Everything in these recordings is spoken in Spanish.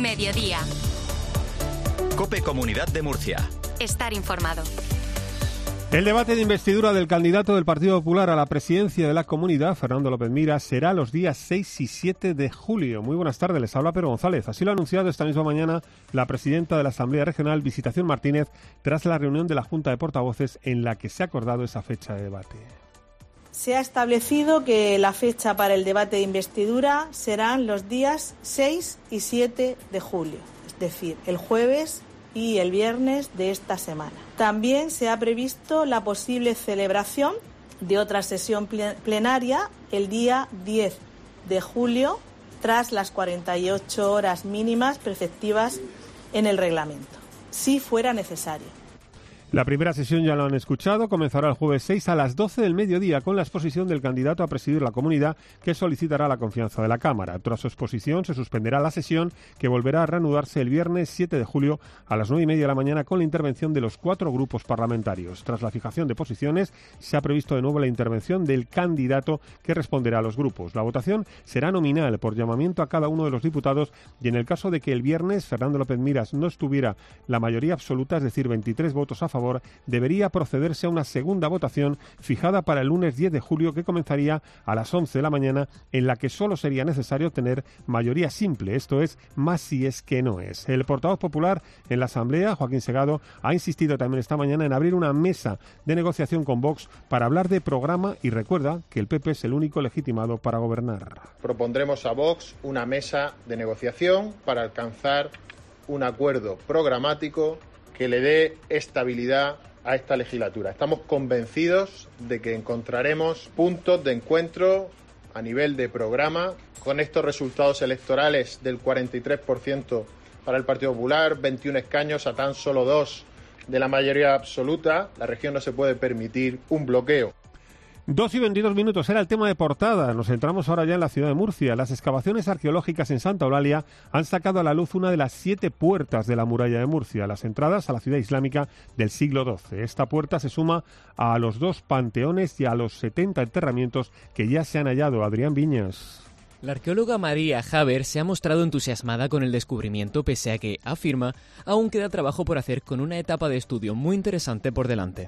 Mediodía. COPE Comunidad de Murcia. Estar informado. El debate de investidura del candidato del Partido Popular a la presidencia de la comunidad, Fernando López Miras, será los días 6 y 7 de julio. Muy buenas tardes, les habla Pedro González. Así lo ha anunciado esta misma mañana la presidenta de la Asamblea Regional, Visitación Martínez, tras la reunión de la Junta de Portavoces en la que se ha acordado esa fecha de debate. Se ha establecido que la fecha para el debate de investidura serán los días 6 y 7 de julio, es decir, el jueves y el viernes de esta semana. También se ha previsto la posible celebración de otra sesión plenaria el día 10 de julio, tras las 48 horas mínimas preceptivas en el reglamento, si fuera necesario. La primera sesión, ya lo han escuchado, comenzará el jueves 6 a las 12 del mediodía con la exposición del candidato a presidir la comunidad, que solicitará la confianza de la Cámara. Tras su exposición se suspenderá la sesión, que volverá a reanudarse el viernes 7 de julio a las 9:30 de la mañana con la intervención de los 4 grupos parlamentarios. Tras la fijación de posiciones se ha previsto de nuevo la intervención del candidato, que responderá a los grupos. La votación será nominal por llamamiento a cada uno de los diputados y en el caso de que el viernes Fernando López Miras no estuviera la mayoría absoluta, es decir, 23 votos a favor, debería procederse a una segunda votación fijada para el lunes 10 de julio, que comenzaría a las 11 de la mañana, en la que solo sería necesario tener mayoría simple, esto es, más si es que no es. El portavoz popular en la Asamblea, Joaquín Segado, ha insistido también esta mañana en abrir una mesa de negociación con Vox para hablar de programa y recuerda que el PP es el único legitimado para gobernar. Propondremos a Vox una mesa de negociación para alcanzar un acuerdo programático que le dé estabilidad a esta legislatura. Estamos convencidos de que encontraremos puntos de encuentro a nivel de programa con estos resultados electorales del 43% para el Partido Popular, 21 escaños a tan solo 2 de la mayoría absoluta. La región no se puede permitir un bloqueo. 2:22 era el tema de portada. Nos centramos ahora ya en la ciudad de Murcia. Las excavaciones arqueológicas en Santa Eulalia han sacado a la luz una de las 7 puertas de la muralla de Murcia, las entradas a la ciudad islámica del siglo XII. Esta puerta se suma a los 2 panteones y a los 70 enterramientos que ya se han hallado. Adrián Viñas. La arqueóloga María Haber se ha mostrado entusiasmada con el descubrimiento, pese a que, afirma, aún queda trabajo por hacer, con una etapa de estudio muy interesante por delante.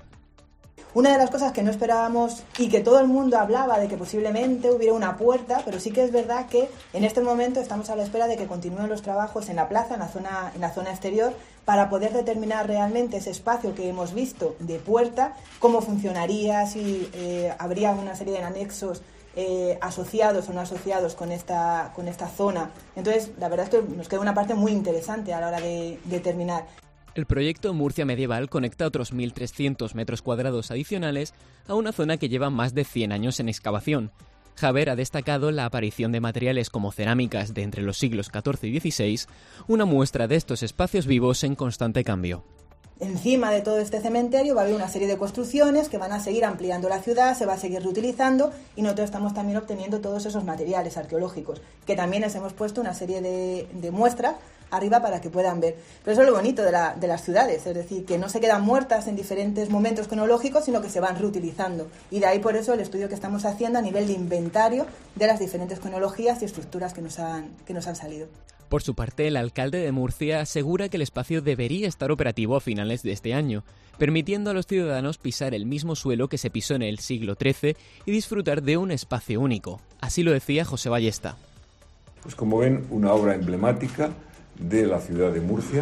Una de las cosas que no esperábamos y que todo el mundo hablaba de que posiblemente hubiera una puerta, pero sí que es verdad que en este momento estamos a la espera de que continúen los trabajos en la plaza, en la zona exterior, para poder determinar realmente ese espacio que hemos visto de puerta, cómo funcionaría, si habría una serie de anexos asociados o no asociados con esta zona. Entonces, la verdad es que nos queda una parte muy interesante a la hora de determinar. El proyecto Murcia Medieval conecta otros 1.300 metros cuadrados adicionales a una zona que lleva más de 100 años en excavación. Haber ha destacado la aparición de materiales como cerámicas de entre los siglos XIV y XVI, una muestra de estos espacios vivos en constante cambio. Encima de todo este cementerio va a haber una serie de construcciones que van a seguir ampliando la ciudad, se va a seguir reutilizando y nosotros estamos también obteniendo todos esos materiales arqueológicos, que también les hemos puesto una serie de muestras arriba para que puedan ver. Pero eso es lo bonito de las ciudades, es decir, que no se quedan muertas en diferentes momentos cronológicos, sino que se van reutilizando. Y de ahí por eso el estudio que estamos haciendo a nivel de inventario de las diferentes cronologías y estructuras que nos han salido. Por su parte, el alcalde de Murcia asegura que el espacio debería estar operativo a finales de este año, permitiendo a los ciudadanos pisar el mismo suelo que se pisó en el siglo XIII y disfrutar de un espacio único. Así lo decía José Ballesta. Pues como ven, una obra emblemática de la ciudad de Murcia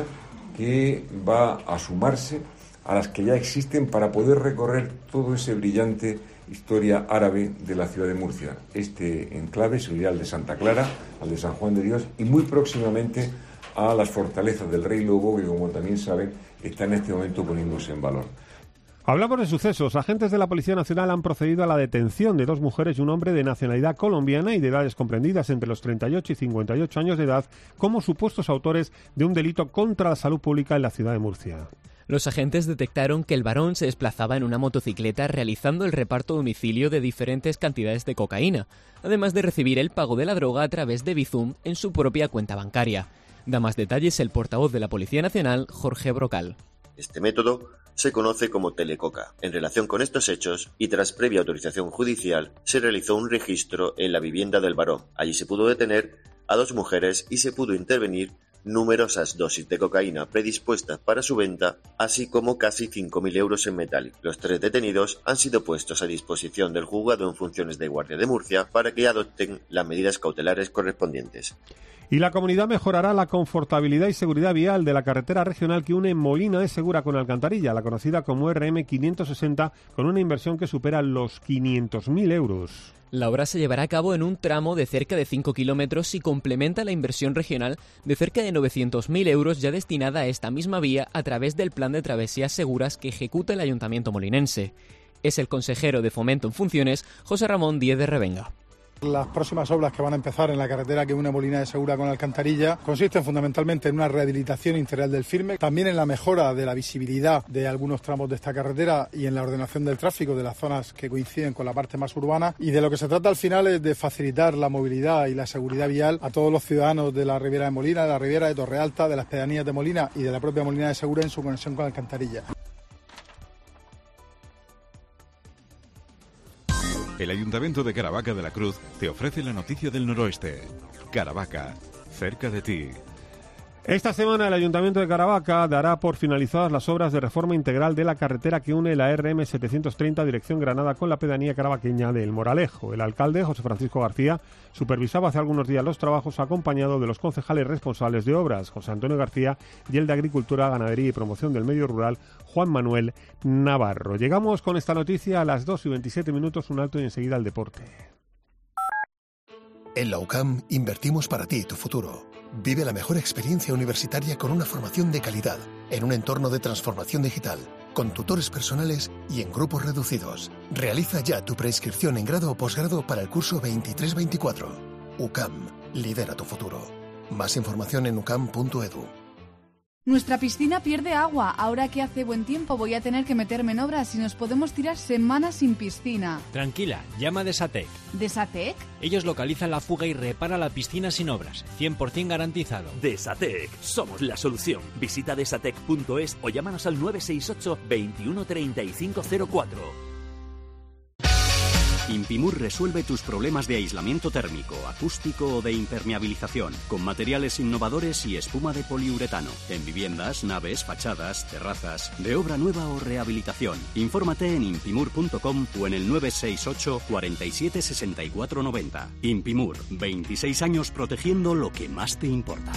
que va a sumarse a las que ya existen para poder recorrer todo ese brillante historia árabe de la ciudad de Murcia. Este enclave se unirá al de Santa Clara, al de San Juan de Dios y muy próximamente a las fortalezas del Rey Lobo, que como también saben está en este momento poniéndose en valor. Hablamos de sucesos. Agentes de la Policía Nacional han procedido a la detención de 2 mujeres y un hombre de nacionalidad colombiana y de edades comprendidas entre los 38 y 58 años de edad como supuestos autores de un delito contra la salud pública en la ciudad de Murcia. Los agentes detectaron que el varón se desplazaba en una motocicleta realizando el reparto a domicilio de diferentes cantidades de cocaína, además de recibir el pago de la droga a través de Bizum en su propia cuenta bancaria. Da más detalles el portavoz de la Policía Nacional, Jorge Brocal. Este método se conoce como telecoca. En relación con estos hechos, y tras previa autorización judicial, se realizó un registro en la vivienda del varón. Allí se pudo detener a 2 mujeres y se pudo intervenir numerosas dosis de cocaína predispuestas para su venta, así como casi 5.000 euros en metálico. Los 3 detenidos han sido puestos a disposición del juzgado en funciones de guardia de Murcia para que adopten las medidas cautelares correspondientes. Y la comunidad mejorará la confortabilidad y seguridad vial de la carretera regional que une Molina de Segura con Alcantarilla, la conocida como RM560, con una inversión que supera los 500.000 euros. La obra se llevará a cabo en un tramo de cerca de 5 kilómetros y complementa la inversión regional de cerca de 900.000 euros ya destinada a esta misma vía a través del plan de travesías seguras que ejecuta el Ayuntamiento molinense. Es el consejero de Fomento en funciones, José Ramón Díez de Revenga. Las próximas obras que van a empezar en la carretera que une Molina de Segura con Alcantarilla consisten fundamentalmente en una rehabilitación integral del firme, también en la mejora de la visibilidad de algunos tramos de esta carretera y en la ordenación del tráfico de las zonas que coinciden con la parte más urbana, y de lo que se trata al final es de facilitar la movilidad y la seguridad vial a todos los ciudadanos de la Riviera de Molina, de la Riviera de Torrealta, de las pedanías de Molina y de la propia Molina de Segura en su conexión con Alcantarilla. El Ayuntamiento de Caravaca de la Cruz te ofrece la noticia del noroeste. Caravaca, cerca de ti. Esta semana el Ayuntamiento de Caravaca dará por finalizadas las obras de reforma integral de la carretera que une la RM730 dirección Granada con la pedanía caravaqueña de El Moralejo. El alcalde, José Francisco García, supervisaba hace algunos días los trabajos acompañado de los concejales responsables de obras, José Antonio García, y el de Agricultura, Ganadería y Promoción del Medio Rural, Juan Manuel Navarro. Llegamos con esta noticia a las 2:27, un alto y enseguida al deporte. En la UCAM invertimos para ti y tu futuro. Vive la mejor experiencia universitaria con una formación de calidad, en un entorno de transformación digital, con tutores personales y en grupos reducidos. Realiza ya tu preinscripción en grado o posgrado para el curso 23-24. UCAM, lidera tu futuro. Más información en ucam.edu. Nuestra piscina pierde agua. Ahora que hace buen tiempo voy a tener que meterme en obras y nos podemos tirar semanas sin piscina. Tranquila, llama a Desatec. ¿Desatec? Ellos localizan la fuga y reparan la piscina sin obras. 100% garantizado. Desatec, somos la solución. Visita desatec.es o llámanos al 968 21 3504. Impimur resuelve tus problemas de aislamiento térmico, acústico o de impermeabilización, con materiales innovadores y espuma de poliuretano, en viviendas, naves, fachadas, terrazas, de obra nueva o rehabilitación. Infórmate en impimur.com o en el 968 47 64 90. Impimur, 26 años protegiendo lo que más te importa.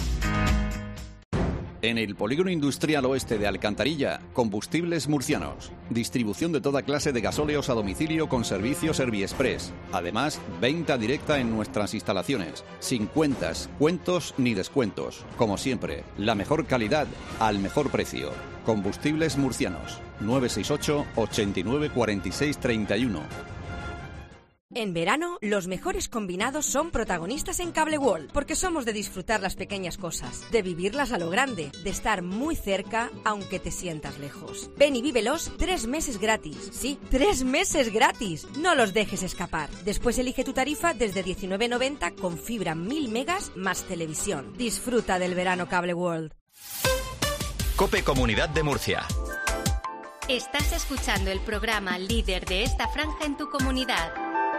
En el Polígono Industrial Oeste de Alcantarilla, Combustibles Murcianos. Distribución de toda clase de gasóleos a domicilio con servicio Serviexpress. Además, venta directa en nuestras instalaciones. Sin cuentas, cuentos ni descuentos. Como siempre, la mejor calidad al mejor precio. Combustibles Murcianos. 968 89 46 31. En verano, los mejores combinados son protagonistas en Cable World, porque somos de disfrutar las pequeñas cosas, de vivirlas a lo grande, de estar muy cerca aunque te sientas lejos. Ven y vívelos 3 meses gratis. Sí, 3 meses gratis. No los dejes escapar. Después elige tu tarifa desde 19,90 con fibra 1000 megas más televisión. Disfruta del verano Cable World. COPE Comunidad de Murcia. Estás escuchando el programa líder de esta franja en tu comunidad.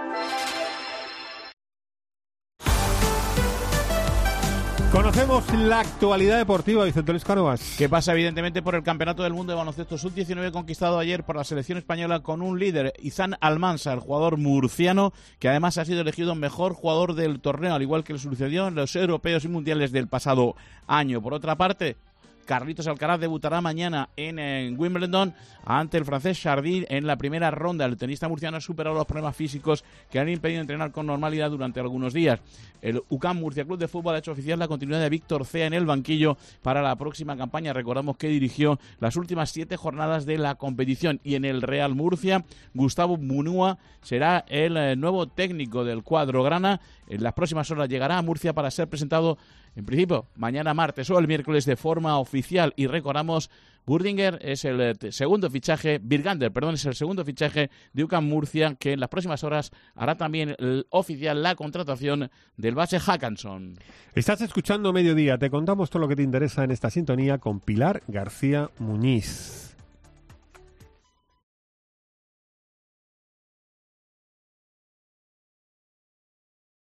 Conocemos la actualidad deportiva, Vicente Luis Cánovas. Que pasa evidentemente por el Campeonato del Mundo de Baloncesto Sub-19 conquistado ayer por la selección española con un líder, Izan Almansa, el jugador murciano, que además ha sido elegido mejor jugador del torneo, al igual que le sucedió en los europeos y mundiales del pasado año. Por otra parte, Carlitos Alcaraz debutará mañana en Wimbledon ante el francés Chardy en la primera ronda. El tenista murciano ha superado los problemas físicos que han impedido entrenar con normalidad durante algunos días. El UCAM Murcia Club de Fútbol ha hecho oficial la continuidad de Víctor Cea en el banquillo para la próxima campaña. Recordamos que dirigió las últimas 7 jornadas de la competición. Y en el Real Murcia, Gustavo Munúa será el nuevo técnico del cuadro grana. En las próximas horas llegará a Murcia para ser presentado, en principio, mañana martes o el miércoles de forma oficial. Y recordamos, Burdinger es el segundo fichaje, Birgander, perdón, es el segundo fichaje de UCAM Murcia, que en las próximas horas hará también oficial la contratación del base Hackanson. Estás escuchando Mediodía, te contamos todo lo que te interesa en esta sintonía con Pilar García Muñiz.